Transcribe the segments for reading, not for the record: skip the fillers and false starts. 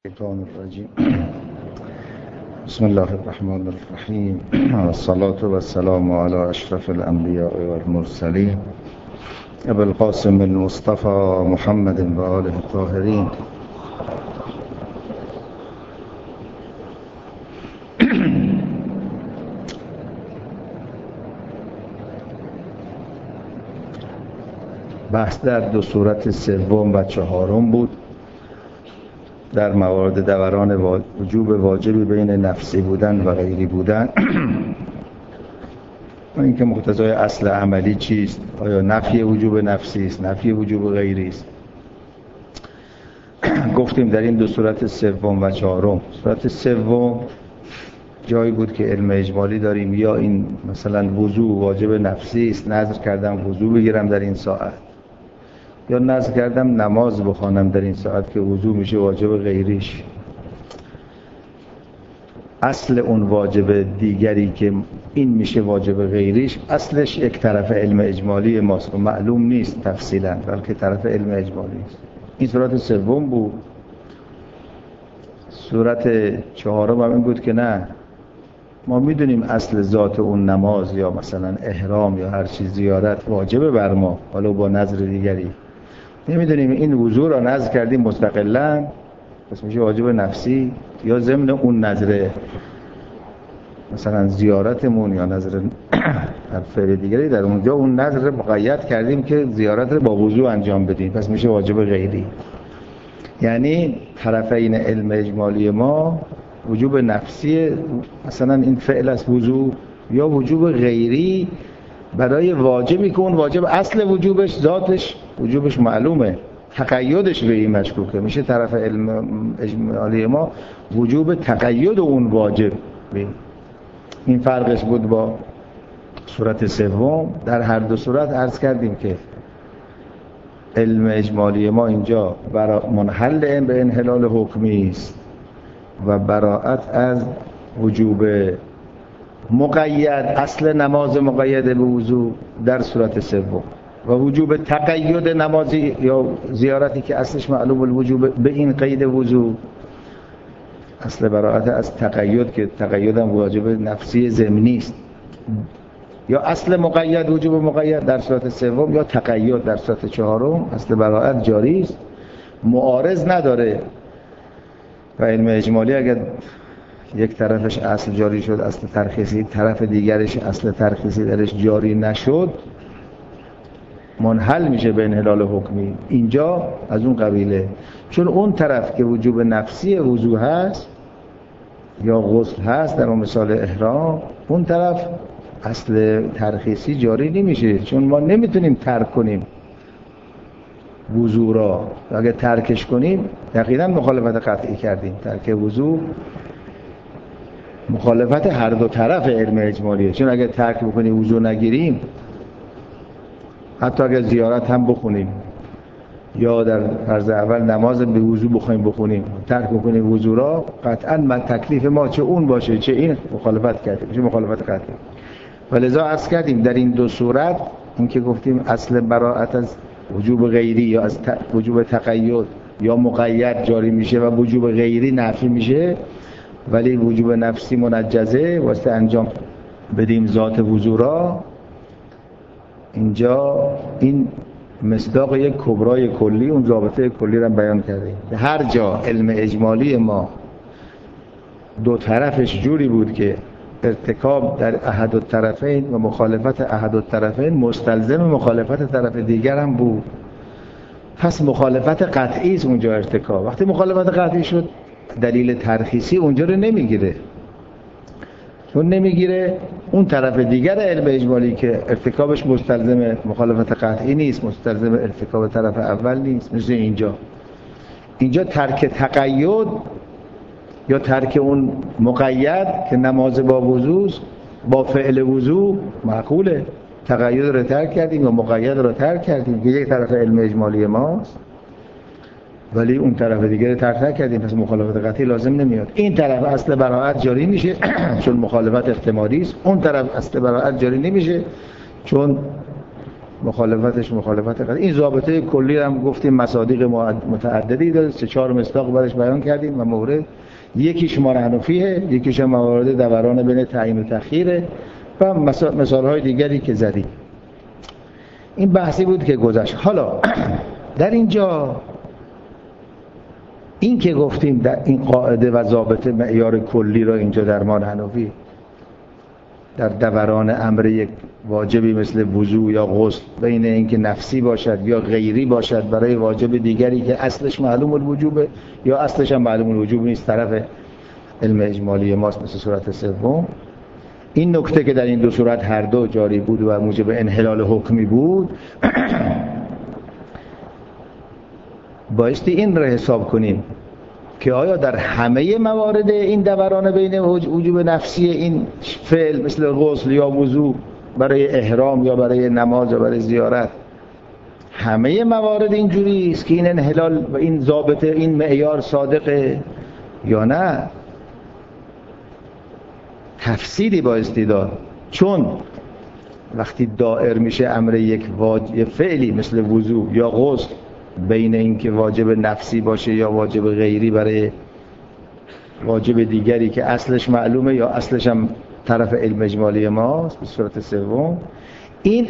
الشيطان الرجيم. بسم الله الرحمن الرحيم، والصلاة والسلام على أشرف الأنبياء والمرسلين أبي القاسم المصطفى محمد وآله الطاهرين. بحث در دو صورت سوم و چهارم بود، در موارد دوران وجوب واجبی بین نفسی بودن و غیری بودن و اینکه مقتضای اصل عملی چیست، آیا نفی وجوب نفسی است، نفی وجوب غیری است. گفتیم در این دو صورت سوم و چهارم، صورت سوم جایی بود که علم اجمالی داریم، یا این مثلا وضو واجب نفسی است، نذر کردم وضو بگیرم در این ساعت، یا نذر کردم نماز بخوانم در این ساعت که وضو میشه واجب غیریش. اصل اون واجب دیگری که این میشه واجب غیریش، اصلش یک طرف علم اجمالی ماست و معلوم نیست تفصیلا، بلکه طرف علم اجمالی است. این صورت سوم بود. صورت چهارم هم این بود که نه، ما میدونیم اصل ذات اون نماز یا مثلا احرام یا هر چیز زیارت واجبه بر ما، حالا با نظر دیگری. نمیدونیم این وضو را نذر کردیم مستقلاً پس میشه واجب نفسی، یا ضمن اون نظر مثلا زیارتمون یا نظر هر فعل دیگری در اونجا اون نظر مقید کردیم که زیارت رو با وضو انجام بدیم پس میشه واجب غیری. یعنی طرفین علم اجمالی ما وجوب نفسی مثلا این فعل است وضو، یا وجوب غیری برای واجبی که اون واجب اصل وجوبش ذاتش وجوبش معلومه، تقیدش به این مشکوکه، میشه طرف علم اجمالی ما وجوب تقید اون واجب. این فرقش بود با صورت سوم. در هر دو صورت عرض کردیم که علم اجمالی ما اینجا منحل به انحلال حکمی است و براءت از وجوب مقید، اصل نماز مقید به وضو در صورت سوم، و وجوب تقید نمازی یا زیارتی که اصلش معلوم الوجوب به این قید وضو، اصل براءت از تقید که تقید هم واجب نفسی ضمنی است، یا اصل مقید وجوب مقید در صورت سوم، یا تقید در صورت چهارم. اصل براءت جاری است، معارض نداره. و علم اجمالی اگر یک طرفش اصل جاری شد اصل ترخیصی، طرف دیگرش اصل ترخیصی درش جاری نشد، منحل میشه به انحلال حکمی. اینجا از اون قبیله، چون اون طرف که وجوب نفسی وضو هست یا غسل هست در اون مثال احرام، اون طرف اصل ترخیصی جاری نمیشه، چون ما نمیتونیم ترک کنیم وضو را. اگه ترکش کنیم یقینا مخالفت قطعی کردیم. ترک وضو مخالفت هر دو طرف علم اجمالیه، چون اگه ترک بکنیم وضو نگیریم، حتی اگه زیارت هم بخونیم یا در فرض اول نماز به وضو بخونیم ترک بکنیم وضو را، قطعا تکلیف ما چه اون باشه چه این مخالفت کردیم، میشه مخالفت قطعی. ولذا عرض کردیم در این دو صورت این که گفتیم اصل براءت از وجوب غیری یا از وجوب تقید یا مقید جاری میشه و وجوب غیری نفی میشه، ولی وجوب نفسی منجزه واسه انجام بدیم ذات وضو را. اینجا این مصداق یک کبرای کلی، اون ضابطه کلی را بیان کردیم. هر جا علم اجمالی ما دو طرفش جوری بود که ارتکاب در احد الطرفین و مخالفت احد الطرفین مستلزم مخالفت طرف دیگر هم بود، پس مخالفت قطعی است اونجا ارتکاب. وقتی مخالفت قطعی شد دلیل ترخیصی اونجا رو نمیگیره، چون نمیگیره اون طرف دیگر علم اجمالی که ارتکابش مستلزم مخالفت قطعی نیست، مستلزم ارتکاب طرف اول نیست. مثل اینجا ترک تقید یا ترک اون مقید که نماز با وضو با فعل وضو معقوله، تقید رو ترک کردیم و مقید رو ترک کردیم که یک طرف علم اجمالی ماست، ولی اون طرف دیگه ترک نکردیم پس مخالفت قطعی لازم نمیاد. این طرف اصل براءت جاری میشه چون مخالفت احتمالی است، اون طرف اصل براءت جاری نمیشه چون مخالفت قطعی. این ضابطه کلی هم گفتیم مصادیق متعددی داره، 3-4 مصداق برش بیان کردیم و مورد یکیش ما حنفیه، یکیش هم موارد دوران بین تعیین و تأخیره و مثال‌های دیگری که زدیم. این بحثی بود که گذشت. حالا در اینجا این که گفتیم در این قاعده و ضابطه معیار کلی را اینجا در ما حنفی در دوران امر یک واجبی مثل وضو یا غسل بین اینکه نفسی باشد یا غیری باشد برای واجب دیگری که اصلش معلوم الوجوبه یا اصلش هم معلوم الوجوب نیست، طرف علم اجمالی ماست مثل صورت سوم. این نکته که در این دو صورت هر دو جاری بود و موجب انحلال حکمی بود بایستی این را حساب کنیم که آیا در همه موارد این دوران بین وجوب نفسی این فعل مثل غسل یا وضو برای احرام یا برای نماز یا برای زیارت همه موارد اینجوری است که این انحلال و این ضابطه این معیار صادقه یا نه؟ تفسیری بایستی داد. چون وقتی دائر میشه امر یک فعلی مثل وضو یا غسل بین اینکه واجب نفسی باشه یا واجب غیری برای واجب دیگری که اصلش معلومه یا اصلش هم طرف علم اجمالی ماست به صورت سوم، این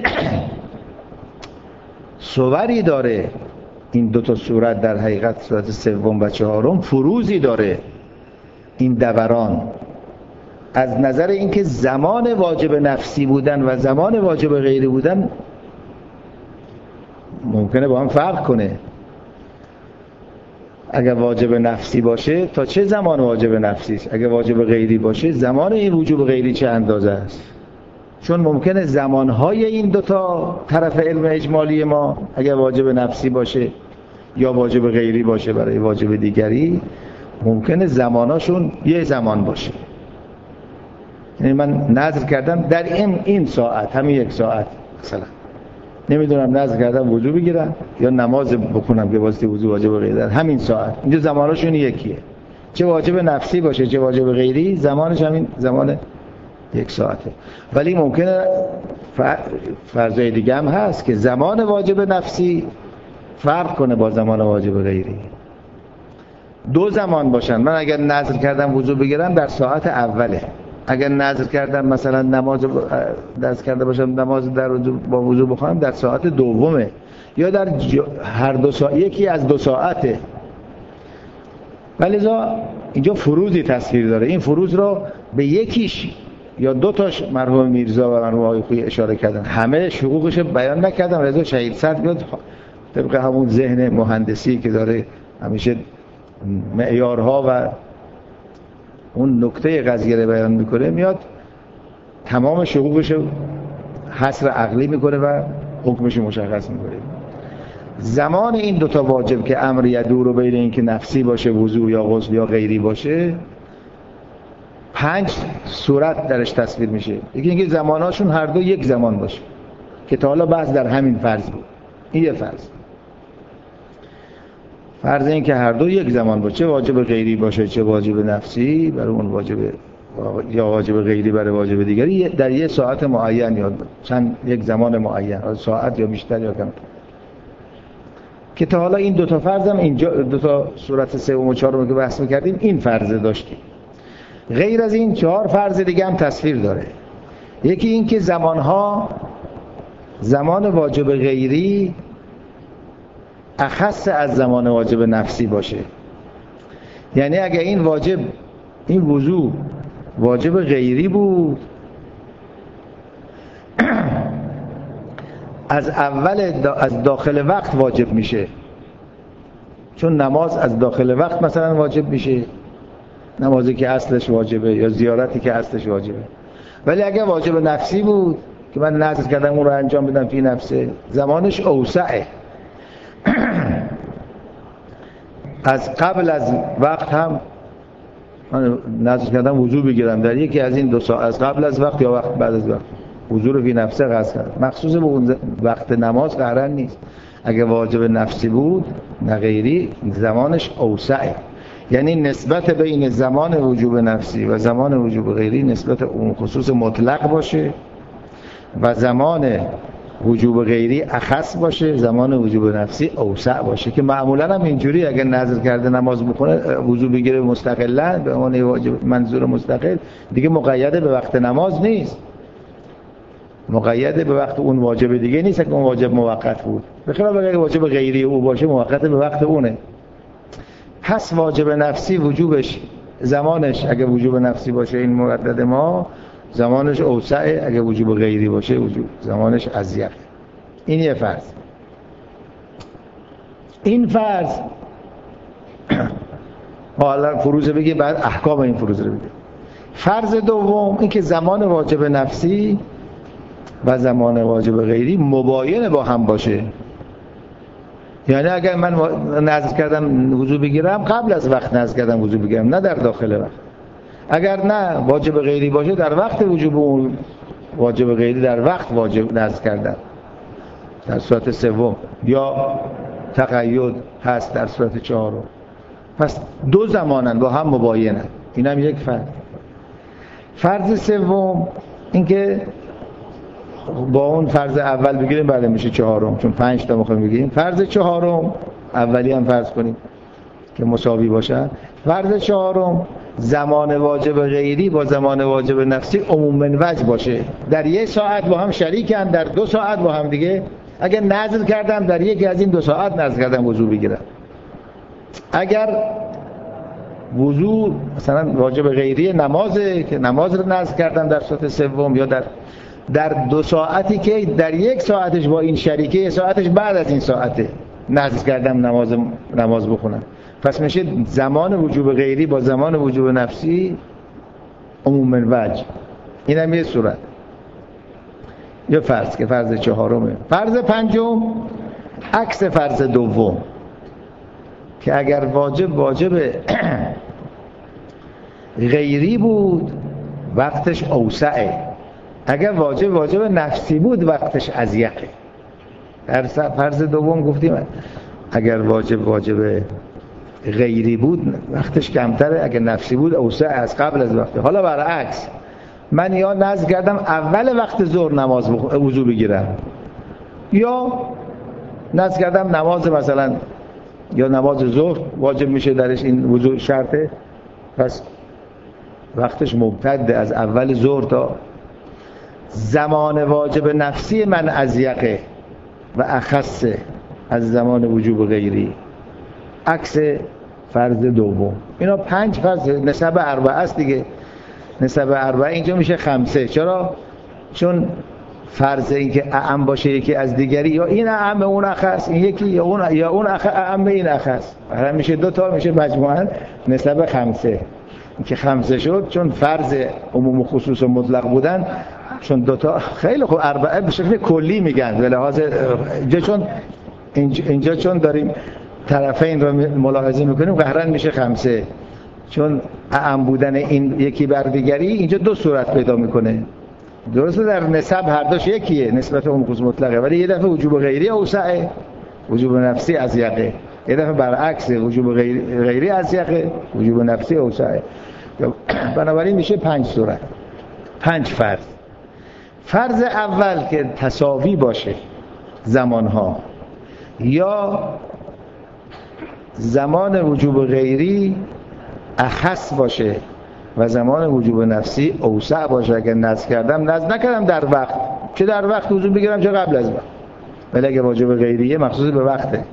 صوری داره. این دو تا صورت در حقیقت صورت سوم و چهارم فروزی داره. این دوران از نظر اینکه زمان واجب نفسی بودن و زمان واجب غیری بودن ممکنه با هم فرق کنه. اگر واجب نفسی باشه تا چه زمان واجب نفسی است، اگر واجب غیری باشه زمان این وجوب غیری چه اندازه است. چون ممکنه زمانهای این دوتا طرف علم اجمالی ما اگر واجب نفسی باشه یا واجب غیری باشه برای واجب دیگری ممکنه زماناشون یه زمان باشه. یعنی من نظر کردم در این ساعت همین یک ساعت مثلا نمیدونم نظر کردم وضو بگیرم یا نماز بکنم که واسه وضو واجب غیری در همین ساعت اینجا زماناشون یکیه، چه واجب نفسی باشه چه واجب غیری زمانش همین زمان یک ساعته. ولی ممکنه فرضای دیگه هم هست که زمان واجب نفسی فرق کنه با زمان واجب غیری، دو زمان باشن. من اگر نظر کردم وضو بگیرم در ساعت اوله، اگر نظر کردم مثلا نماز درس کرده باشم نماز در با وضو بخونم در ساعت دومه یا در هر دو ساعت یکی از دو ساعته. ولی اینجا فروزی تصویر داره. این فروز رو به یکیش یا دو تاش مرحوم میرزا و مرحوم آقای خویی اشاره کردن، همه حقوقش بیان نکردم. رضا شهید صدر میاد طبق همون ذهن مهندسی که داره همیشه معیارها و اون نکته قضیه رو بیان میکنه میاد تمام حقوقش حصر عقلی میکنه و حکمش مشخص میکنه. زمان این دوتا واجب که امر یدور بین این که نفسی باشه وضو یا غسل یا غیری باشه 5 صورت درش تصویر میشه. یکی اینکه زماناشون هر دو یک زمان باشه که تا حالا بحث در همین فرض بود. این یه فرض این که هر دو یک زمان باشه، واجب غیری باشه چه واجب نفسی برای اون واجب یا واجب غیری برای واجب دیگری در یه ساعت معین یا چند یک زمان معین ساعت یا بیشتر یا کمتر. که تا حالا این دوتا فرض هم اینجا دوتا صورت سوم و چهارم که بحث می‌کردیم این فرض داشتیم. غیر از این 4 فرض دیگه هم تصویر داره. یکی این که زمان واجب غیری اخص از زمان واجب نفسی باشه. یعنی اگر این وضو واجب غیری بود از اول از داخل وقت واجب میشه، چون نماز از داخل وقت مثلا واجب میشه، نمازی که اصلش واجبه یا زیارتی که اصلش واجبه. ولی اگر واجب نفسی بود که من نذر کردم اون رو انجام بدم فی نفسه زمانش اوسعه. از قبل از وقت هم من نذر کردم وضو بگیرم در یکی از این 2 ساعت از قبل از وقت یا وقت بعد از وقت وضو رو فی نفسه قصد کردم، مخصوص به اون وقت نماز قرار نیست. اگه واجب نفسی بود نه غیری زمانش اوسعه، یعنی نسبت بین زمان وجوب نفسی و زمان وجوب غیری نسبت اون خصوص مطلق باشه و زمان وجوب غیری اخص باشه، زمان وجوب نفسی اوسع باشه، که معمولا هم اینجوری اگه نظر کرده نماز بخونه وضو بگیره مستقلا به عنوان واجب منظور مستقل، دیگه مقید به وقت نماز نیست، مقید به وقت اون واجب دیگه نیست که اون واجب موقت بود، بخلاف اگه واجب غیری او باشه موقت به وقت اونه. پس واجب نفسی وجوبش زمانش اگه وجوب نفسی باشه این مردد ما زمانش اوسعه، اگه وجوب غیری باشه وجوب زمانش اضیق. این یه فرض. این فرض حالا فروض بگی بعد احکام این فروض رو بگی. فرض دوم این که زمان واجب نفسی و زمان واجب غیری مباین با هم باشه. یعنی اگر من نذر کردم وضو بگیرم قبل از وقت نذر کردم وضو بگیرم، نه در داخل وقت. اگر نه واجب غیری باشه در وقت وجوب اون واجب غیری در وقت واجب نذر کردن در صورت سوم، یا تقید هست در صورت چهارم. پس دو زمانن با هم مباینن. این هم یک فرض. فرض سوم این که با اون فرض اول بگیریم بعد میشه چهارم، چون 5 تا میخوایم بگیریم. فرض چهارم اولی هم فرض کنیم که مساوی باشن. فرض چهارم زمان واجب غیری با زمان واجب نفسی عموما وجه باشه، در 1 ساعت با هم شریکن، در 2 ساعت با هم دیگه اگر نذر کردم در یکی از این 2 ساعت نذر کردم وضو بگیرم. اگر وضو مثلا واجب غیری نمازه که نماز رو نذر کردم در صورت سوم، یا در 2 ساعتی که در 1 ساعتش با این شریکه 1 ساعتش بعد از این ساعته نذر کردم نماز بخونم، پس میشه زمان وجوب غیری با زمان وجوب نفسی عموما وجه. این هم یه صورت، یه فرض که فرض چهارمه. فرض پنجم عکس فرض دوم، که اگر واجب غیری بود وقتش اوسعه، اگر واجب نفسی بود وقتش اضیقه. در فرض دوم گفتیم اگر واجب غیری بود وقتش کمتره، اگر نفسی بود اوسع از قبل از وقت. حالا برعکس، من یا نذر کردم اول وقت ظهر وضو بگیرم، یا نذر کردم نماز مثلا یا نماز ظهر واجب میشه درش این وضو شرطه، پس وقتش ممتد از اول ظهر تا زمان واجب نفسی من اضیقه و اخصه از زمان وجوب غیری، عکس فرض دوم. اینا 5 فرض، نسب 4 است دیگه. نسب 4 اینجا میشه 5. چرا؟ چون فرض این که اعم باشه یکی از دیگری، یا این اعم اون اخص، این یکی یا اون اعم این اخص، هر میشه 2 تا، میشه مجموعاً نسب 5. این که 5 شد چون فرض عموم و خصوص و مطلق بودن، چون 2 تا خیلی خوب 4 به شکل کلی میگن به لحاظ اینجا چون داریم طرفین رو ملاحظه میکنیم قهرن میشه 5، چون اعم بودن این یکی بر دیگری اینجا 2 صورت پیدا میکنه. درسته در نسب هر دوش یکیه، نسبت عموم خصوص مطلقه، ولی یه دفعه وجوب غیری اوسعه، وجوب نفسی اضیقه، یه دفعه برعکس، وجوب غیری اضیقه، وجوب نفسی اوسعه. بنابراین میشه 5 صورت، 5 فرض. فرض اول که تساوی باشه زمانها، یا زمان وجوب غیری اخص باشه و زمان وجوب نفسی اوسع باشه. اگر نذر کردم نذر نکردم در وقت، چه در وقت وضو بگیرم چه قبل از وقت، ولی اگه واجب غیریه مخصوص به وقته.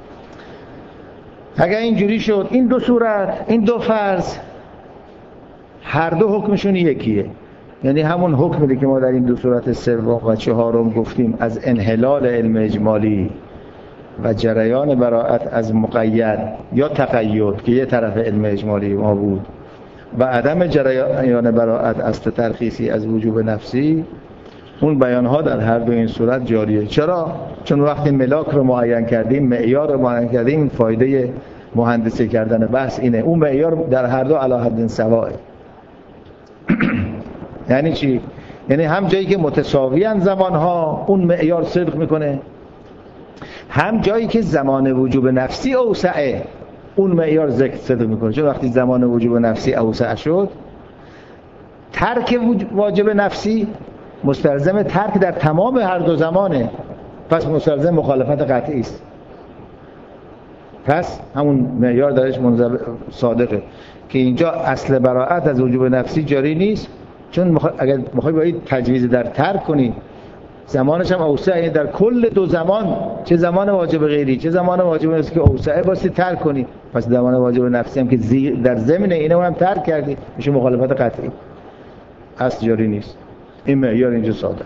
اگر اینجوری شد این 2 صورت، این 2 فرض هر دو حکمشون یکیه، یعنی همون حکمی که ما در این 2 صورت سوم و چهارم گفتیم از انحلال علم اجمالی و جریان براءت از مقید یا تقید که یه طرف علم اجمالی ما بود، و عدم جریان براءت از ترخیصی از وجوب نفسی، اون بیانها در هر دو این صورت جاریه. چرا؟ چون وقتی ملاک رو معین کردیم، معیار رو معین کردیم، فایده مهندسی کردن بحث اینه، اون معیار در هر دو علی حد سواء. یعنی چی؟ یعنی هم جایی که متساویان زمانها اون معیار صدق میکنه، هم جایی که زمان وجوب نفسی اوسعه اون معیار صدق میکنه. چون وقتی زمان وجوب نفسی اوسع شد، ترک واجب نفسی مستلزم ترک در تمام هر دو زمانه، پس مستلزم مخالفت قطعی است. پس همون معیار درش صادقه که اینجا اصل براءت از وجوب نفسی جاری نیست، چون اگر میخوای باید تجویز در ترک کنی زمانش هم اوسعه، در کل دو زمان، چه زمان واجب غیری چه زمان واجب نفسی که اوسعه باستی ترک کنی، پس زمان واجب نفسی هم که در ضمن اینه هم ترک کردی میشه مخالفت قطعی، اصل جاری نیست. این معیار اینجا ساده.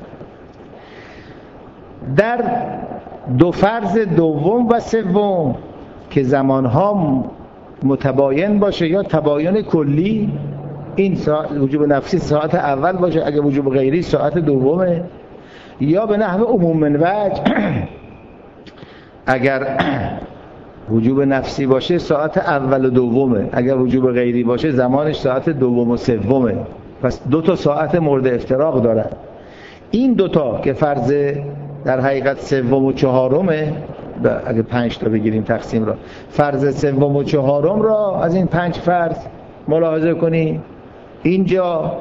در دو فرض دوم و سوم که زمانها متباین باشه یا تباین کلی، این وجوب نفسی ساعت اول باشه، اگه وجوب غیری ساعت دومه، یا به نحو عموم من وجه اگر وجوب نفسی باشه ساعت اول و دومه، اگر وجوب غیری باشه زمانش ساعت دوم و سومه. پس دو تا ساعت مورد افتراق دارن. این دوتا که فرض در حقیقت سوم و چهارمه، اگه 5 تا بگیریم تقسیم را، فرض سوم و چهارم را از این 5 فرض ملاحظه کنی، اینجا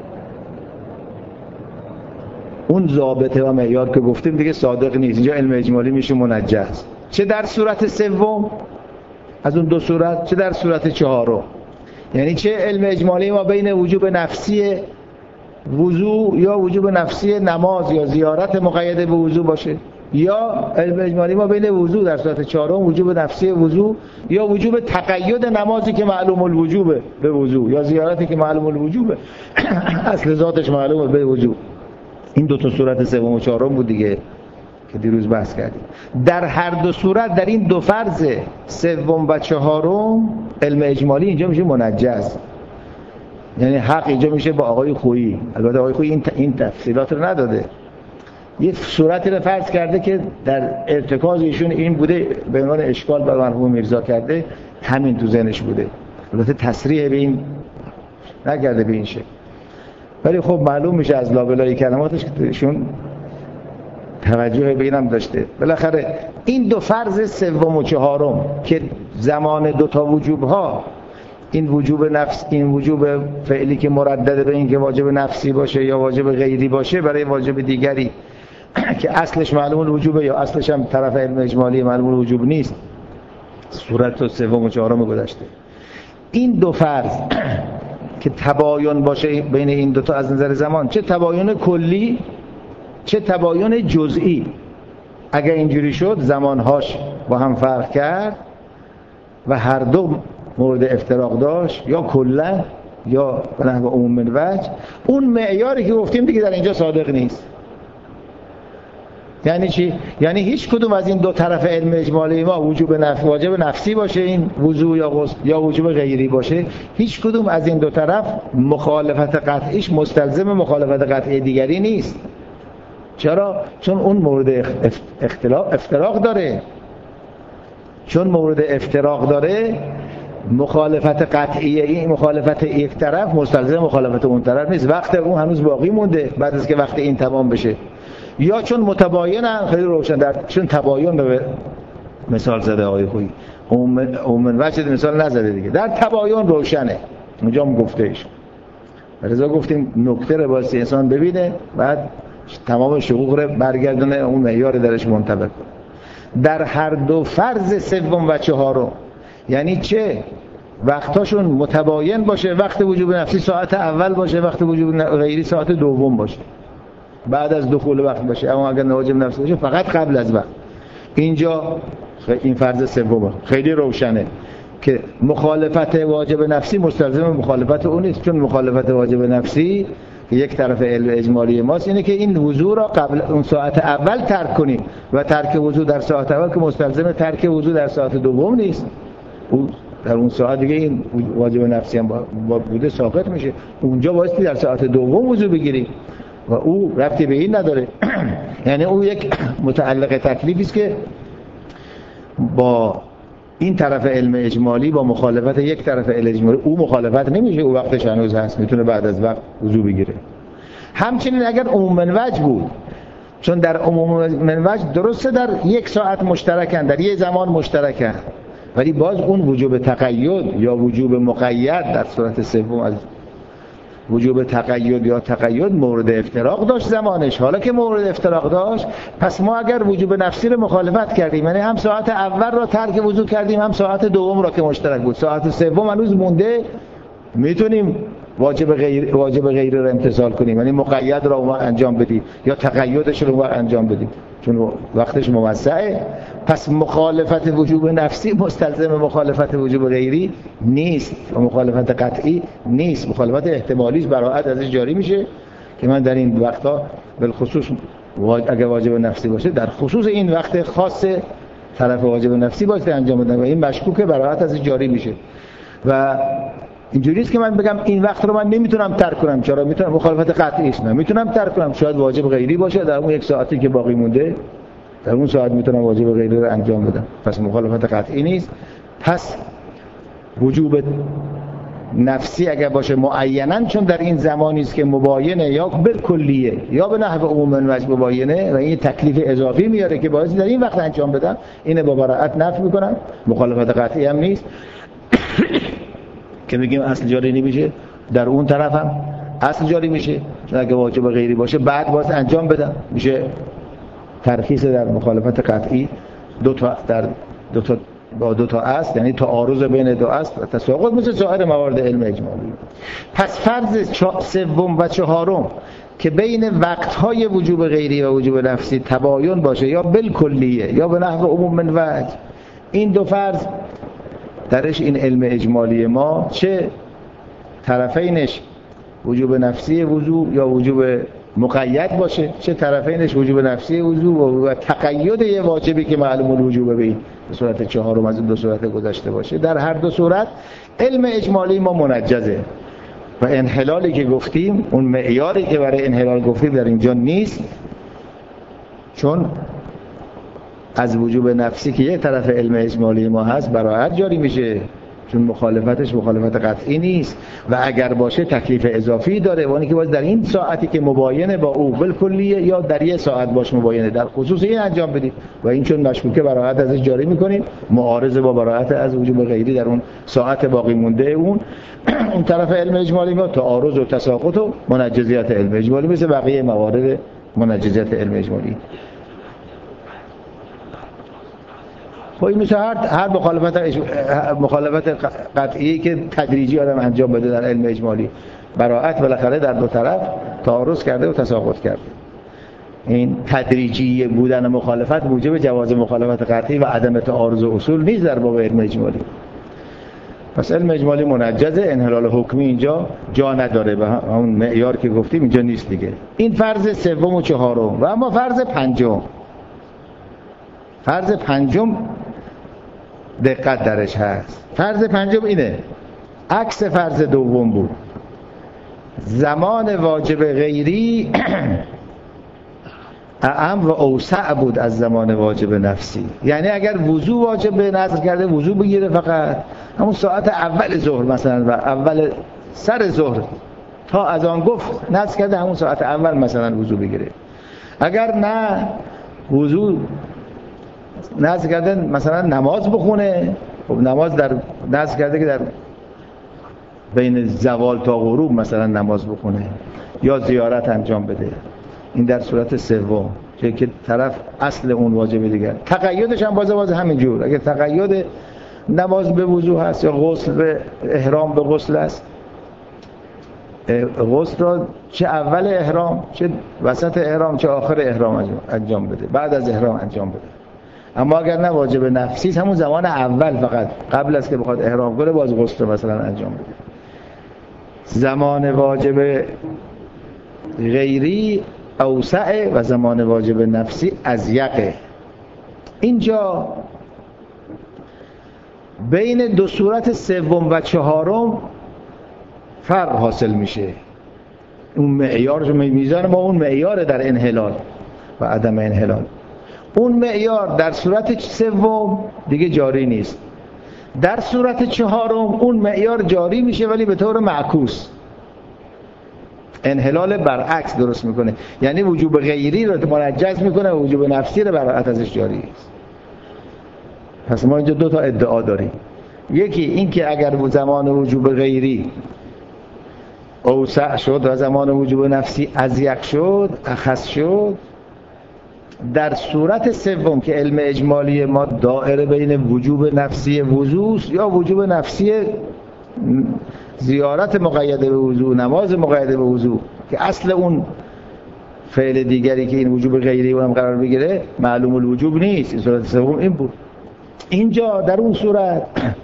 اون ضابطه و معیار که گفتیم دیگه صادق نیست، اینجا علم اجمالی میشه منجز، چه در صورت سوم از اون دو صورت، چه در صورت چهارم. یعنی چه علم اجمالی ما بین وجوب نفسی وضو یا وجوب نفسی نماز یا زیارت مقید به وضو باشه، یا علم اجمالی ما بین وضو در صورت چهارم وجوب نفسی وضو یا وجوب تقید نمازی که معلوم الوجوبه به وضو یا زیارتی که معلوم الوجوبه اصل ذاتش معلومه به وضو. این دو تا صورت سوم و چهارم بود دیگه که دیروز بحث کردیم. در هر دو صورت، در این دو فرض سوم و چهارم، علم اجمالی اینجا میشه منجز، یعنی حق اینجا میشه با آقای خویی. البته آقای خویی این تفصیلات رو نداده، یه صورتی رو فرض کرده که در ارتکاز ایشون این بوده، به عنوان اشکال بر مرحوم میرزا کرده، همین تو ذهنش بوده، البته تصریح به این نکرده به این شکل، ولی خب معلوم میشه از لابلای کلماتش که ایشون توجه به اینم داشته. بالاخره این دو فرض سوم و چهارم که زمان دو تا وجوب ها، این وجوب نفس، این وجوب فعلی که مردد به این که واجب نفسی باشه یا واجب غیری باشه برای واجب دیگری که اصلش معلوم الوجوبه یا اصلش هم طرف علم اجمالی معلوم الوجوب نیست، صورت سوم و چهارم گذشته. این دو فرض که تباین باشه بین این دو تا از نظر زمان، چه تباین کلی چه تباین جزئی، اگر اینجوری شد زمانهاش با هم فرق کرد و هر دو مورد افتراق داشت، یا کلا یا به نحو عموم من وجه، اون معیاری که گفتیم دیگه در اینجا صادق نیست. یعنی چی؟ یعنی هیچ کدوم از این دو طرف علم اجمالی ما واجب نفسی باشه این وضو یا غسل یا وجوب غیری باشه، هیچ کدوم از این دو طرف مخالفت قطعیش مستلزم مخالفت قطعی دیگری نیست. چرا؟ چون اون مورد افتراق داره. چون مورد افتراق داره، مخالفت قطعی این مخالفت یک طرف مستلزم مخالفت اون طرف نیست، وقت اون هنوز باقی مونده بعد از که وقت این تمام بشه. یا چون متباینن، خیلی روشن، چون تباین به مثال زده آقای خویی، عموماً وجه مثال نزده دیگه، در تباین روشنه، اونجا هم گفته ایش رضا گفتیم نکته رو واسه انسان ببینه بعد تمام شقوق رو برگردونه اون معیار درش منطبق کنه. در هر دو فرض سوم و چهارم، یعنی چه وقتاشون متباین باشه، وقت وجوب نفسی ساعت اول باشه، وقت وجوب غیری ساعت دوم باشه، بعد از دخول وقت باشه، اما اگر واجب نفسی باشه فقط قبل از وقت. اینجا این فرض سومه خیلی روشنه که مخالفت واجب نفسی مستلزم مخالفت اون نیست، چون مخالفت واجب نفسی که یک طرف علم اجمالی ماست اینه که این وضو را قبل اون ساعت اول ترک کنیم و ترک وضو در ساعت اول که مستلزم ترک وضو در ساعت دوم نیست، او در اون ساعت دیگه این واجب نفسی هم با بوده ساقط میشه، اونجا بایستی در ساعت دوم وضو بگیری و او ربطی به این نداره. یعنی او یک متعلق تکلیفی است که با این طرف علم اجمالی با مخالفت یک طرف علم اجمالی او مخالفت نمیشه، او وقتش هنوز هست، میتونه بعد از وقت وضو بگیره. همچنین اگر عموم من وجه بود، چون در عموم من وجه درسته در یک ساعت مشترکن، در یک زمان مشترکن، ولی باز اون وجوب تقید یا وجوب مقید در صورت سوم از وجوب تقید یا تقید مورد افتراق داشت زمانش. حالا که مورد افتراق داشت، پس ما اگر وجوب نفسی رو مخالفت کردیم، یعنی هم ساعت اول را ترک وضو کردیم، هم ساعت دوم را که مشترک بود، ساعت سوم هنوز مونده، میتونیم واجب غیر رو امتثال کنیم، یعنی مقید را انجام بدیم یا تقیدش رو انجام بدیم، چون وقتش موسعه. پس مخالفت وجوب نفسی مستلزم مخالفت وجوب غیری نیست و مخالفت قطعی نیست. مخالفت احتمالیش براءت ازش جاری میشه که من در این وقتا بالخصوص اگر واجب نفسی باشه، در خصوص این وقت خاص طرف واجب نفسی باشه انجام بدن و این مشکوکه، براءت ازش جاری میشه. و اینجوری است که من بگم این وقت رو من نمیتونم ترک کنم. چرا میتونم؟ مخالفت قطعی است. میتونم ترک کنم، شاید واجب غیری باشه، در اون یک ساعتی که باقی مونده در اون ساعت میتونم واجب غیری رو انجام بدم، پس مخالفت قطعی نیست. پس وجوب نفسی اگر باشه معیناً، چون در این زمانی است که مباینه یا بالکلیه یا به نحو عموم وجه مباینه و این تکلیف اضافی میاره که باعث در این وقت انجام بدم، اینه با براءت نفی میکنم. مخالفت قطعی هم نیست که بگیم اصل جاری نمیشه، در اون طرف هم اصل جاری میشه، چون اگه واجب غیری باشه بعد باز انجام بدم، میشه ترخیص در مخالفت قطعی با دو تا اصل، یعنی تعارض بین دو اصل و تساقط، مثل سایر موارد علم اجمالی. پس فرض سوم و چهارم که بین وقتهای وجوب غیری و وجوب نفسی تباین باشه، یا بالکلیه یا به نحو عموم من وجه، این دو فرض درش این علم اجمالی ما چه طرفینش وجوب نفسی وضو یا وجوب مقید باشه، چه طرفینش وجوب نفسی وضو و تقید یه واجبی که معلوم الوجوب به صورت چهارم از این دو صورت گذشته باشه، در هر دو صورت علم اجمالی ما منجزه و انحلالی که گفتیم، اون معیاری که برای انحلال گفتیم در اینجا نیست، چون از وجوب نفسی که یک طرف علم اجمالی ما هست براءت جاری میشه، چون مخالفتش مخالفت قطعی نیست و اگر باشه تکلیف اضافی داره، وانی که باید در این ساعتی که مباینه با او بالکلیه یا در یک ساعت باش مباینه در خصوص این انجام بدید و این چون مشکوکه براءت ازش جاری میکنیم، معارضه با براءت از وجوب غیری در اون ساعت باقی مونده اون طرف علم اجمالی ما تعارض و تساقط و منجزیت علم اجمالی مثل بقیه موارد منجزیت علم اجمالی. خب این مثل هر مخالفت قطعی که تدریجی آدم انجام بده در علم اجمالی، براءت بالاخره در دو طرف تعارض کرده و تساقط کرده. این تدریجی بودن مخالفت موجب جواز مخالفت قطعی و عدم تعارض اصول نیست در باب علم اجمالی. پس علم اجمالی منجزه، انحلال حکمی اینجا جا نداره و اون معیار که گفتیم اینجا نیست دیگه. این فرض سوم و چهارم. و اما فرض پنجم دقت درش هست. فرض پنجم اینه، عکس فرض دوم بود، زمان واجب غیری اعم و اوسع بود از زمان واجب نفسی. یعنی اگر وضو واجب نظر کرده وضو بگیره فقط همون ساعت اول ظهر مثلا و اول سر ظهر تا از آن گفت نظر کرده همون ساعت اول مثلا وضو بگیره. اگر نه وضو نظر کرده مثلا نماز بخونه، خب نماز در نظر کرده که در بین زوال تا غروب مثلا نماز بخونه یا زیارت انجام بده، این در صورت سوم که طرف اصل اون واجب دیگر. تقیدش هم باز همینجور، اگه تقید نماز به وضو هست یا غسل به احرام به غسل است، غسل را چه اول احرام چه وسط احرام چه آخر احرام انجام بده، بعد از احرام انجام بده. اما اگر نه واجب نفسی همون زمان اول فقط قبل از که بخواد احرام کنه باز غسل مثلا انجام بده. زمان واجب غیری اوسع و زمان واجب نفسی اضیقه. اینجا بین دو صورت سوم و چهارم فرق حاصل میشه. اون معیار میزان ما اون معیار در انحلال و عدم انحلال، اون معیار در صورت سوم دیگه جاری نیست، در صورت چهارم اون معیار جاری میشه ولی به طور معکوس، انحلال برعکس درست میکنه، یعنی وجوب غیری رو منجز میکنه و وجوب نفسی رو براءت ازش جاری است. پس ما اینجا دو تا ادعا داریم. یکی این که اگر زمان وجوب غیری اوسع شد و زمان وجوب نفسی اضیق شد، اخص شد. در صورت سوم که علم اجمالی ما دائره بین وجوب نفسی وضو یا وجوب نفسی زیارت مقیده به وضو، نماز مقیده به وضو، که اصل اون فعل دیگری که این وجوب غیری اونم قرار بگیره معلوم الوجوب نیست. این صورت سوم این بود. اینجا در اون صورت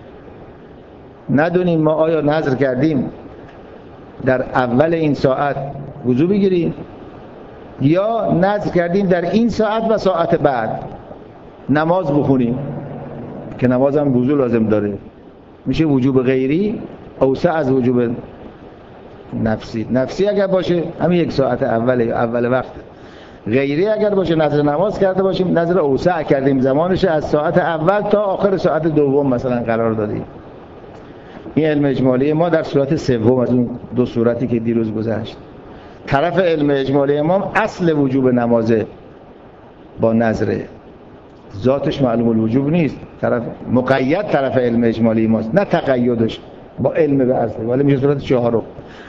ندونیم ما آیا نظر کردیم در اول این ساعت وضو بگیریم یا نظر کردیم در این ساعت و ساعت بعد نماز بخونیم که نماز هم وضو لازم داره. میشه وجوب غیری اوسع از وجوب نفسی. نفسی اگر باشه همین یک ساعت اول وقت، غیری اگر باشه نظر نماز کرده باشیم نظر اوسع کردیم، زمانش از ساعت اول تا آخر ساعت دوم مثلا قرار دادیم. این علم اجمالی ما در صورت سوم از اون دو صورتی که دیروز گذشت. طرف علم اجمالی ما اصل وجوب نمازه با نظره، ذاتش معلوم الوجوب نیست. طرف مقید طرف علم اجمالی ماست، نه تقیدش با علم به اصل، ولی میشه صورت چهارم.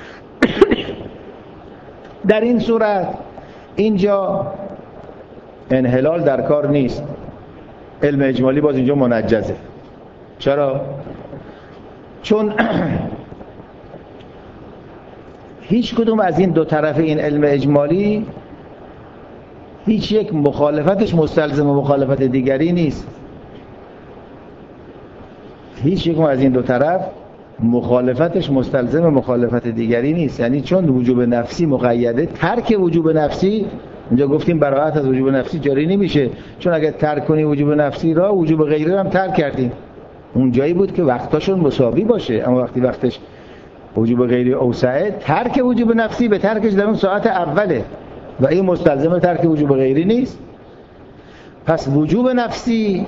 در این صورت اینجا انحلال در کار نیست. علم اجمالی باز اینجا منجزه. چرا؟ چون هیچ کدوم از این دو طرف این علم اجمالی هیچ یک مخالفتش مستلزم مخالفت دیگری نیست. هیچ یک از این دو طرف مخالفتش مستلزم مخالفت دیگری نیست. یعنی چون وجوب نفسی مقیده، ترک وجوب نفسی اینجا گفتیم براءت از وجوب نفسی جاری نمیشه، چون اگر ترک کنی وجوب نفسی را وجوب غیری هم ترک کردیم. اون جایی بود که وقتاشون مساوی باشه، اما وقتی وقتش وجوب غیری اوسعه، ترک وجوب نفسی به ترکش در اون ساعت اوله و این مستلزم ترک وجوب غیری نیست. پس وجوب نفسی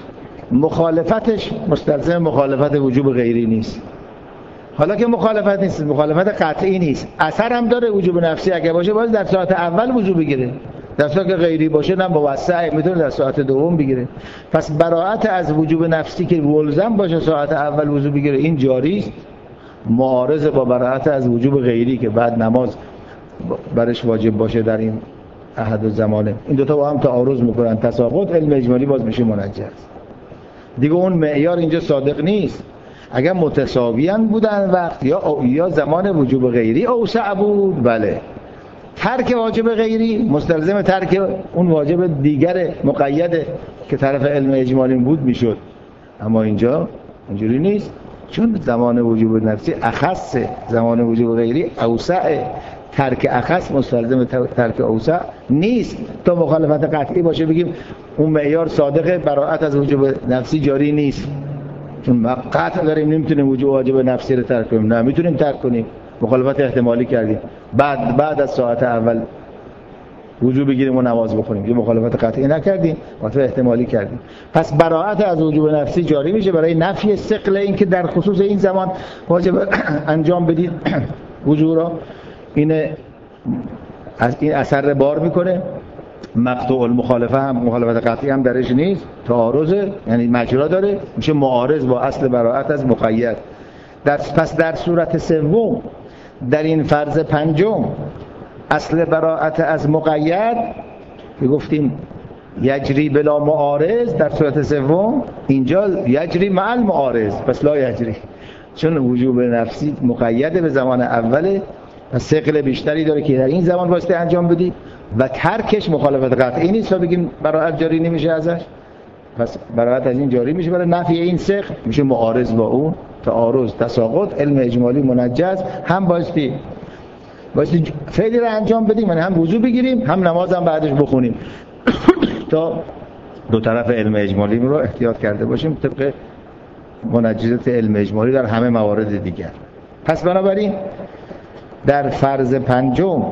مخالفتش مستلزم مخالفت وجوب غیری نیست. حالا که مخالفت نیست، مخالفت قطعی نیست، اثر هم داره. وجوب نفسی اگه باشه باید در ساعت اول وجوب بگیره، در صورتی که غیری باشه نه موسع میتونه در ساعت دوم بگیره. پس براءت از وجوب نفسی که ملزم باشه ساعت اول وضو بگیره این جاری است، معارض با براءت از وجوب غیری که بعد نماز برش واجب باشه در این احد الزمانه. این دوتا با هم تعارض میکنن، تساقط. علم اجمالی باز میشه منجز دیگه. اون معیار اینجا صادق نیست. اگر متساویان بودن وقت یا زمان وجوب غیری اوسع بود، بله، ترک واجب غیری مستلزم ترک اون واجب دیگر مقیده که طرف علم اجمالی بود میشد. اما اینجا اینجوری نیست، چون زمان وجوب نفسی اخص، زمان وجوب غیری اوسع. ترک اخص مستلزم ترک اوسع نیست. تا مخالفت قطعی باشه بگیم اون معیار صادقه، براءت از وجوب نفسی جاری نیست، چون ما قطع داریم نمیتونیم وجوب واجب نفسی رو ترک کنیم. نه، میتونیم ترک کنیم، مخالفت احتمالی کردیم، بعد از ساعت اول وجوب بگیریم و نماز بخونیم، یه مخالفت قطعی نکردیم، مخالفت احتمالی کردیم. پس براءت از وجوب نفسی جاری میشه برای نفی ثقل این که در خصوص این زمان واجب انجام بدید وجوب را. این از این اثر بار میکنه. مقطوع المخالفه هم مخالفت قطعی هم درش نیست، تعارضه، یعنی مجرا داره، میشه معارض با اصل براءت از مقید. پس در صورت سوم در این فرض پنجم اصل براءت از مقید که گفتیم یجری بلا معارض، در صورت سوم اینجا یجری مع المعارض، پس لا یجری، چون وجوب نفسی مقید به زمان اوله و ثقل بیشتری داره که در این زمان واسطه انجام بدی و ترکش مخالفت قطعی نیست تا بگیم براءت جاری نمیشه ازش. پس براءت از این جاری میشه برای نفی این ثقل، میشه معارض با اون، تعارض، تساقط. علم اجمالی منجز هم بایستی فعلی رو انجام بدیم، یعنی هم وضو بگیریم هم نماز هم بعدش بخونیم تا دو طرف علم اجمالی رو احتیاط کرده باشیم طبق منجزات علم اجمالی در همه موارد دیگر. پس بنابراین در فرض پنجم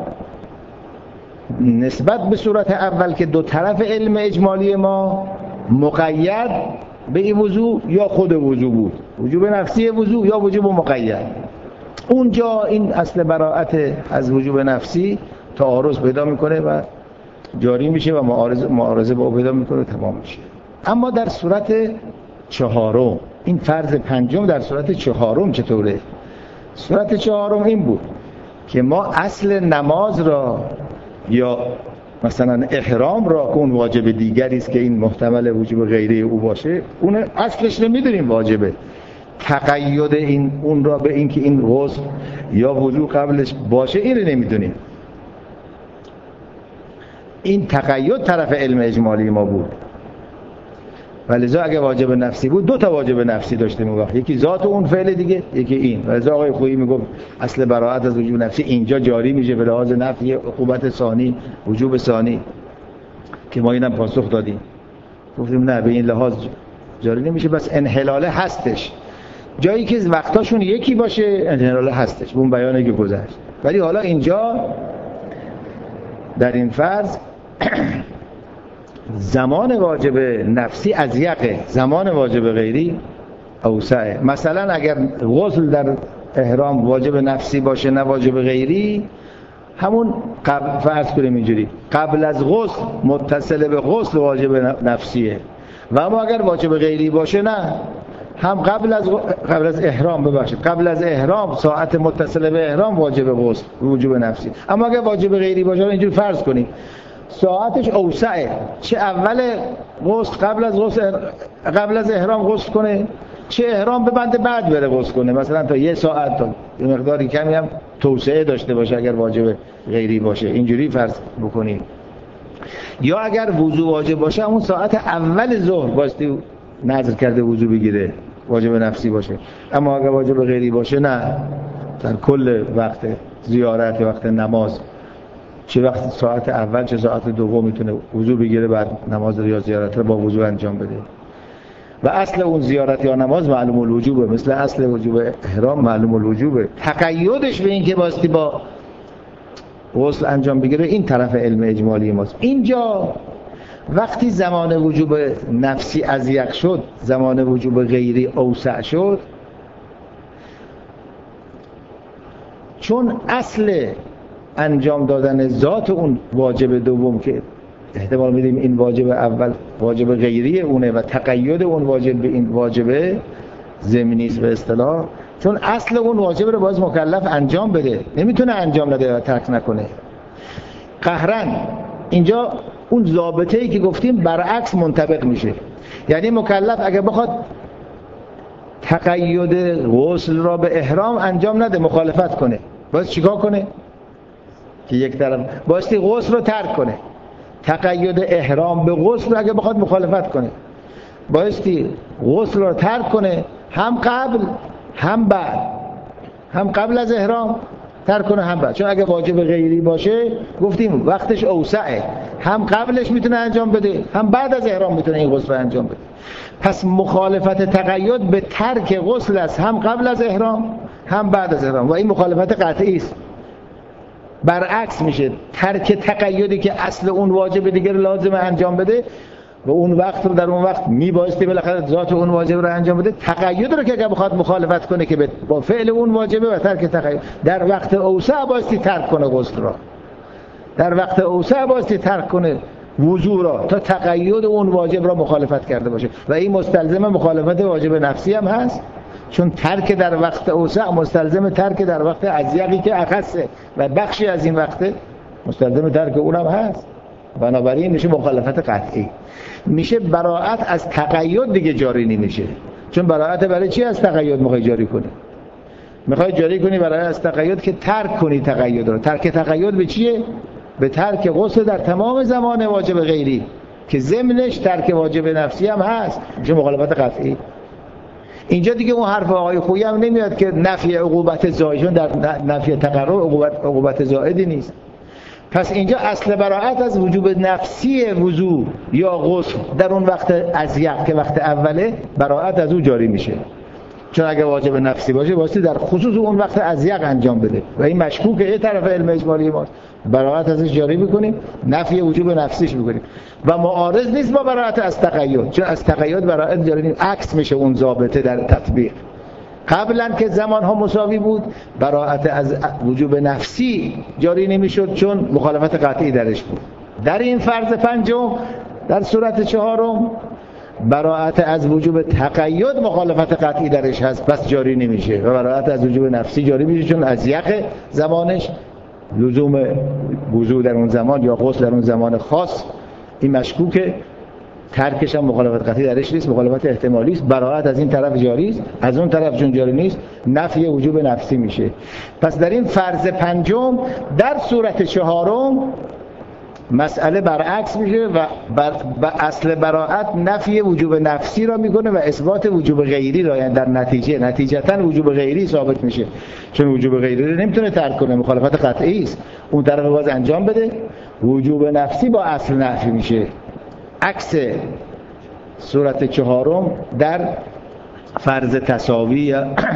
نسبت به صورت اول که دو طرف علم اجمالی ما مقید به این وضو یا خود وضو بود، وجوب نفسی وضو یا وجوب مقید، اونجا این اصل براءت از وجوب نفسی تعارض پیدا میکنه و جاری میشه و معارضه با او پیدا میکنه و تمام میشه. اما در صورت چهارم، این فرض پنجم در صورت چهارم چطوره؟ صورت چهارم این بود که ما اصل نماز را یا مثلا احرام را که اون واجب دیگری است که این محتمل وجوب غیره او باشه، اون اصلش نمیدونیم واجبه. تقید این اون را به این که این غسل یا وضو قبلش باشه این رو نمیدونیم. این تقید طرف علم اجمالی ما بود. ولذا اگه واجب نفسی بود 2 تا واجب نفسی داشتیم اون وقت، یکی ذات اون فعل دیگه، یکی این. ولذا آقای خویی میگفت اصل براءت از وجوب نفسی اینجا جاری میشه به لحاظ نفی عقوبت ثانی، وجوب ثانی، که ما اینم پاسخ دادیم گفتیم نه به این لحاظ جاری نمیشه، بس انحلاله هستش جایی که وقتاشون یکی باشه، انحلاله هستش، اون بیانه که گذشت. ولی حالا اینجا در این فرض زمان واجب نفسی اضیقه، زمان واجب غیری اوسعه. مثلا اگر غسل در احرام واجب نفسی باشه نه واجب غیری، همون قبل فرض کنیم اینجوری قبل از غسل متصل به غسل واجب نفسیه، و اما اگر واجب غیری باشه نه، هم قبل از احرام ببخشید قبل از احرام ساعت متصل به احرام واجب غسل وجوب نفسی، اما اگر واجب غیری باشه اینجوری فرض کنیم ساعتش اوسعه، چه اول غسل قبل از احرام غسل کنه، چه احرام ببنده بعد بره غسل کنه، مثلا تا 1 ساعت تا یه مقداری کمی هم توسعه داشته باشه اگر واجب غیری باشه، اینجوری فرض بکنیم. یا اگر وضو واجب باشه همون ساعت اول ظهر باستی نظر کرده وضو بگیره واجب نفسی باشه، اما اگر واجب غیری باشه نه، در کل وقت زیارت وقت نماز چه وقت ساعت اول چه ساعت دوم میتونه وضو بگیره بعد نماز یا زیارت رو با وضو انجام بده. و اصل اون زیارت یا نماز معلوم الوجوبه، مثل اصل وجوب احرام معلوم الوجوبه. تقیدش به این که باستی با غسل انجام بگیره این طرف علم اجمالی ماست. اینجا وقتی زمان وجوب نفسی اضیق شد، زمان وجوب غیری اوسع شد، چون اصل انجام دادن ذات اون واجب دوم که احتمال میدیم این واجب اول واجب غیری اونه و تقید اون واجب به این واجب ضمنی است به اصطلاح، چون اصل اون واجب رو باز مکلف انجام بده، نمیتونه انجام نده و ترک نکنه قهرن. اینجا اون ضابطه‌ای که گفتیم برعکس منطبق میشه، یعنی مکلف اگه بخواد تقید غسل را به احرام انجام نده مخالفت کنه، باید چیکار کنه؟ که یک طرف بایستی غسل رو ترک کنه. تقید احرام به غسل اگه بخواد مخالفت کنه بایستی غسل رو ترک کنه، هم قبل هم بعد، هم قبل از احرام ترک کنه هم بعد، چون اگه واجب غیری باشه گفتیم وقتش اوسعه، هم قبلش میتونه انجام بده هم بعد از احرام میتونه این غسل رو انجام بده. پس مخالفت تقید به ترک غسل است، هم قبل از احرام هم بعد از احرام، و این مخالفت قطعی است. برعکس میشه، ترک تقیدی که اصل اون واجب دیگر لازم انجام بده و اون وقت رو در اون وقت میبایستی بالاخره ذات اون واجب رو انجام بده، تقید رو که اگه بخواد مخالفت کنه که با فعل اون واجبه و ترک تقید، در وقت اوسع بایستی ترک کنه غسل را، در وقت اوسع بایستی ترک کنه وضو را تا تقید اون واجب را مخالفت کرده باشه. و این مستلزم مخالفت واجب نفسی هم هست، چون ترک در وقت اوسع مستلزم ترک در وقت اضیقی که اخصه و بخشی از این وقت مستلزم ترک اونم هست. بنابراین میشه مخالفت قطعی، میشه براءت از تقید دیگه جاری نمیشه. چون براءت برای چی از تقید میخوای جاری کنی؟ میخوای جاری کنی برای از تقید که ترک کنی تقید رو. ترک تقید به چیه؟ به ترک غسل در تمام زمان واجب غیری که ضمنش ترک واجب نفسی هم هست، میشه مخالفت قطعی. اینجا دیگه اون حرف آقای خویی هم نمیاد که نفی عقوبت زائد، در نفی تقرر عقوبت زائدی نیست. پس اینجا اصل براءت از وجوب نفسی وضو یا غسل در اون وقت اضیق که وقت اوله، براءت از او جاری میشه. چون اگه واجب نفسی باشه واسه در خصوص اون وقت اضیق انجام بده و این مشکوکه، یه طرف علم اجمالی ماست، براءت ازش جاری میکنیم، نفی وجوب نفسیش میکنیم و معارض نیست با براءت از تقید، چون از تقید براءت جاری نیست، عکس میشه اون ضابطه در تطبیق. قبلا که زمان ها مساوی بود براءت از وجوب نفسی جاری نمیشد چون مخالفت قطعی درش بود. در این فرض پنجم در صورت چهارم براءت از وجوب تقید مخالفت قطعی درش هست، پس جاری نمیشه. و براءت از وجوب نفسی جاری میشه چون از یقه زمانش لزوم وضو در اون زمان یا غسل در اون زمان خاص این مشکوکه، ترکش هم مخالفت قطعی درش نیست، مخالفت احتمالی است. براءت از این طرف جاری است، از اون طرف چون جاری نیست نفی وجوب نفسی میشه. پس در این فرض پنجم در صورت چهارم مسئله برعکس میشه و اصل براءت نفی وجوب نفسی را میکنه و اثبات وجوب غیری را، یعنی در نتیجتا وجوب غیری ثابت میشه، چون وجوب غیری رو نمیتونه ترک کنه، مخالفت قطعی است، اون طرف باز انجام بده. وجوب نفسی با اصل نفی میشه، عکس صورت چهارم در فرض تساوی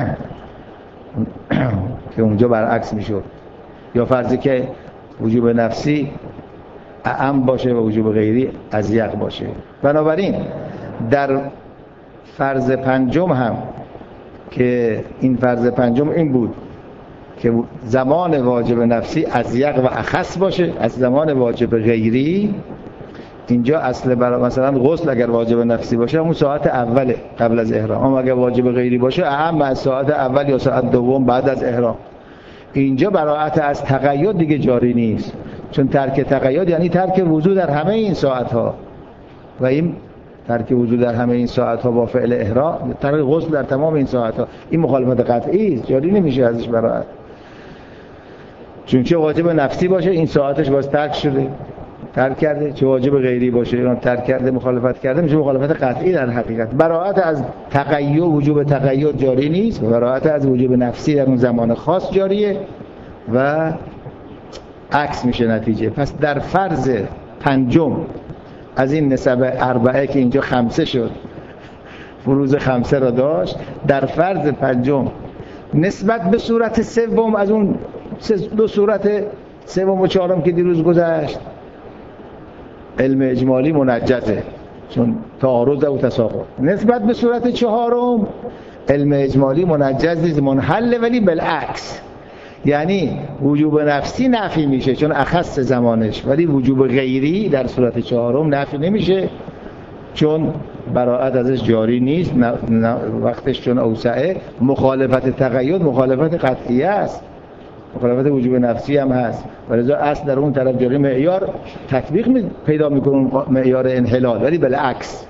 که اونجا برعکس میشد، یا فرضی که وجوب نفسی اعم باشه و وجوب غیری ازیق باشه. بنابراین در فرض پنجم هم که این فرض پنجم این بود که زمان واجب نفسی ازیق و اخص باشه از زمان واجب غیری. اینجا اصل مثلا غسل اگر واجب نفسی باشه همون ساعت اوله قبل از احرام، اما اگر واجب غیری باشه اهم از ساعت اول یا ساعت دوم بعد از احرام. اینجا براءت از تقید دیگه جاری نیست، چون ترک تقید یعنی ترک وضو در همه این ساعت‌ها، و این ترک وضو در همه این ساعت‌ها با فعل احرام، ترک غسل در تمام این ساعت‌ها، این مخالفت قطعی است، جاری نمیشه ازش براءت. چون چه واجب نفسی باشه این ساعتش باز ترک شده، ترک کرده، چه واجب غیری باشه اون ترک کرده، مخالفت کرده، میشه مخالفت قطعی در حقیقت. براءت از تقید وجوب تقید جاری نیست، براءت از وجوب نفسی در اون زمان خاص جاریه و عکس میشه نتیجه. پس در فرض پنجم از این نسب اربعه که اینجا خمسه شد، فروض خمسه را داشت، در فرض پنجم نسبت به صورت سوم از اون دو صورت سوم و چهارم که دیروز گذشت علم اجمالی منجزه، چون تعارض و تساقط. نسبت به صورت چهارم علم اجمالی منجز نیست، منحل، ولی بالعکس، یعنی وجوب نفسی نفی میشه چون اخص زمانش، ولی وجوب غیری در صورت چهارم نفی نمیشه چون براءت ازش جاری نیست، وقتش چون اوسعه. مخالفت تقید مخالفت قطعیه است، مخالفت وجوب نفسی هم هست، ولذا اصل در اون طرف جاری، معیار تطبیق پیدا میکنه معیار انحلال، ولی بالعکس.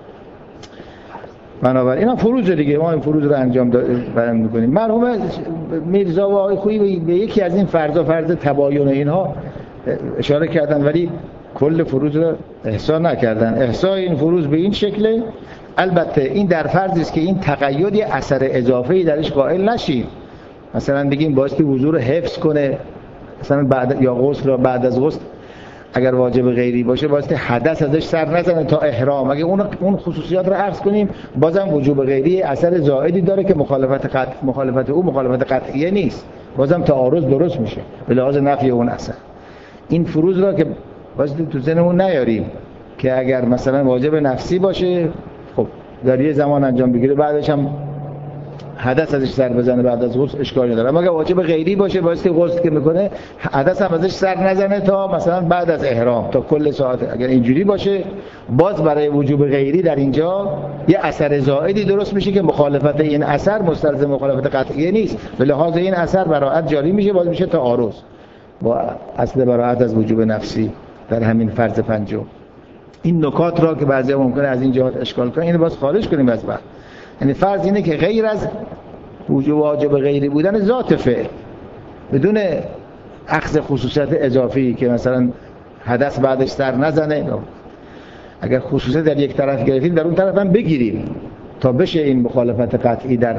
بنابراین اینا فروض دیگه، ما این فروض رو انجام برام میکنیم. مرحوم میرزا و آقای خویی به یکی از این فرض تباین اینها اشاره کردن، ولی کل فروض رو احصا نکردن. احصای این فروض به این شکله. البته این در فرضی است که این تقیدی اثر اضافه‌ای درش قائل نشید، مثلا بگیم بایستی وضو رو حفظ کنه، مثلا بعد یا غسل رو بعد از غسل اگر واجب غیری باشه بایستی حدث ازش سر نزنه تا احرام. اگه اون خصوصیات رو عرض کنیم بازم وجوب غیری اثر زائدی داره که مخالفت او مخالفت قطعیه نیست، بازم تعارض درست میشه به لحاظ نفی اون اثر. این فروض را که بایستی تو ذهنمون نیاریم که اگر مثلا واجب نفسی باشه خب در یه زمان انجام بگیره بعدش هم حدث ازش سر بزنه بعد از غسل اشکالی نداره، اما اگه واجب غیری باشه بایستی غسل که میکنه حدث هم ازش سر نزنه تا مثلا بعد از احرام تا کل ساعت. اگر اینجوری باشه باز برای وجوب غیری در اینجا یه اثر زائدی درست میشه که مخالفت این اثر مستلزم مخالفت قطعیه نیست، به لحاظ این اثر براءت جاری میشه، باز میشه تعارض با اصل براءت از وجوب نفسی در همین فرض پنجم. این نکات را که بعضیا ممکنه از این جهات اشکال کنن اینو باز خارج کنیم از بعد. یعنی فرض اینه که غیر از وجوب واجب غیری بودن ذات فعل بدون اخذ خصوصیت اضافی که مثلا حدث بعدش سر نزنه، اگر خصوصیت در یک طرف گرفتیم در اون طرف هم بگیریم تا بشه این مخالفت قطعی در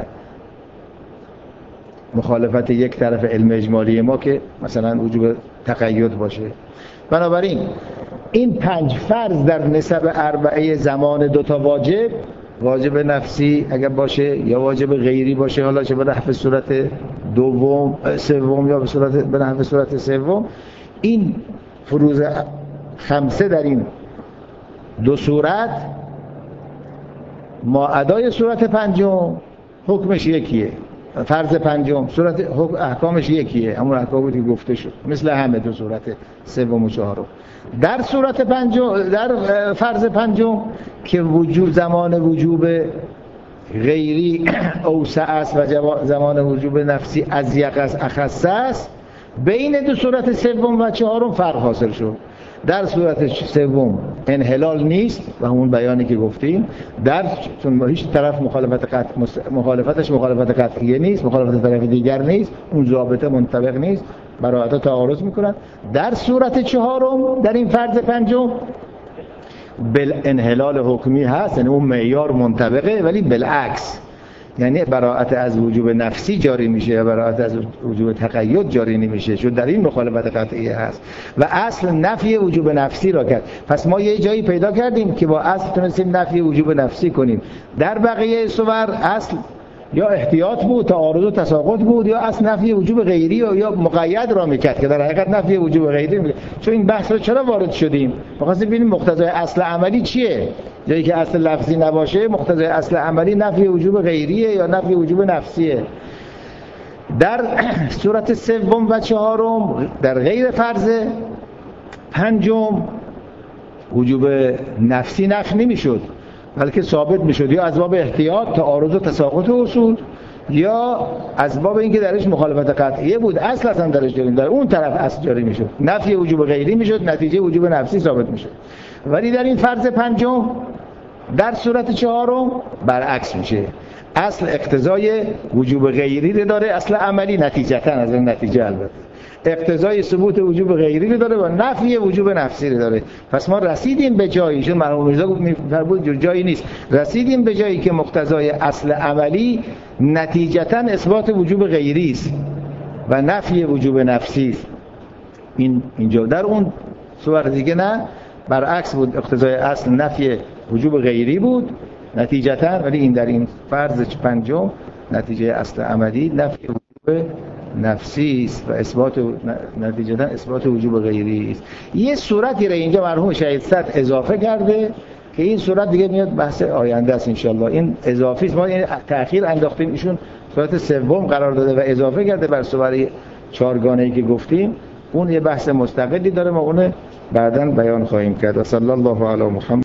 مخالفت یک طرف علم اجمالی ما که مثلا وجوب تقید باشه. بنابراین این 5 فرض در نسب اربعه زمان دوتا واجب نفسی اگر باشه یا واجب غیری باشه، حالا چه به نحو صورت دوم سوم یا به صورت به نحو صورت سوم، این فروض خمسه در این دو صورت ما ادای صورت پنجم حکمش یکیه، فرض پنجم صورت احکامش یکیه، همون احکامی که گفته شد مثل همه دو صورت سوم و چهارم. در صورت پنجم در فرض پنجم که وجود زمان وجوب غیری اوسع است و زمان وجوب نفسی اضیق است، اخص است، بین دو صورت سوم و چهارم فرق حاصل شد. در صورت سوم انحلال نیست و همون بیانی که گفتیم، چون هیچ طرف مخالفتش مخالفت قطعیه نیست، مخالفت طرف دیگر نیست، اون ضابطه منطبق نیست، براءت تعارض میکنن. در صورت چهارم، در این فرض پنجم، بالانحلال حکمی هست، یعنی اون معیار منطبقه ولی بالعکس، یعنی براءت از وجوب نفسی جاری میشه یا براءت از وجوب تقید جاری نمیشه، چون در این مخالفت قطعیه هست و اصل نفی وجوب نفسی را کرد. پس ما یه جایی پیدا کردیم که با اصل تونستیم نفی وجوب نفسی کنیم. در بقیه صور اصل یا احتیاط بود، تعارض و تساقط بود، یا اصل نفی وجوب غیری یا مقید را میکرد که در حقیقت نفی وجوب غیری میکرد. چون این بحث رو چرا وارد شدیم؟ می‌خواستیم ببینیم مقتضای اصل عملی چیه. جایی که اصل لفظی نباشه، مقتضای اصل عملی نفی وجوب غیریه یا نفی وجوب نفسیه. در صورت سوم و چهارم، در غیر فرض پنجم، وجوب نفسی نفی نمیشد، بلکه ثابت میشد یا از باب احتیاط، تعارض و تساقط اصول، یا از باب اینکه درش مخالفت قطعیه بود، اصل اصلا درش جاری، در اون طرف اصل جاری میشد، نفی وجوب غیری میشد، نتیجه وجوب نفسی ثابت میشد. ولی در این فرض پنجم، در صورت چهارم برعکس میشه، اصل اقتضای وجوب غیری رو داره، اصل عملی نتیجتا از این نتیجه البته اقتضای ثبوت وجوب غیری رو داره و نفی وجوب نفسی رو داره. پس ما رسیدیم به جایی، چون مرحوم میرزا گفت جایی نیست، رسیدیم به جایی که مقتضای اصل عملی نتیجتا اثبات وجوب غیری است و نفی وجوب نفسی است. اینجا در اون صور دیگه نه، برعکس بود، اقتضای اصل نفی وجوب غیری بود نتیجتا، ولی این در این فرض پنجم نتیجه اصل عملی نفی وجوب نفسی است و نتیجتا اثبات وجوب غیری است. یه صورتی رو اینجا مرحوم شهید صدر اضافه کرده که این صورت دیگه میاد بحث آینده است انشالله. این اضافی است، ما این تأخیر انداختیم، ایشون صورت سوم قرار داده و اضافه کرده بر صور چهارگانه‌ای که گفتیم. اون یه بحث مستقلی داره، ما اون بعداً بیان خواهیم کرد. صلی الله علی محمد.